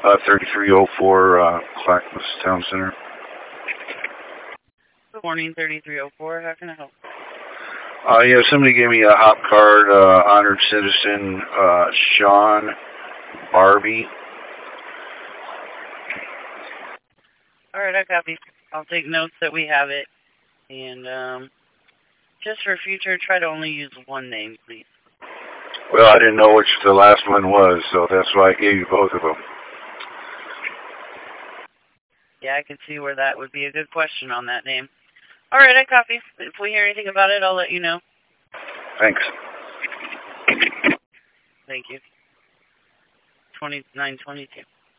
3304 Clackamas Town Center. Good morning, 3304. How can I help? Yeah, somebody gave me a hop card, honored citizen, Sean Barbie. All right, I copy. I'll take notes that we have it. And just for future, try to only use one name, please. Well, I didn't know which the last one was, so that's why I gave you both of them. Yeah, I can see where that would be a good question on that name. All right, I copy. If we hear anything about it, I'll let you know. Thanks. Thank you. 2922.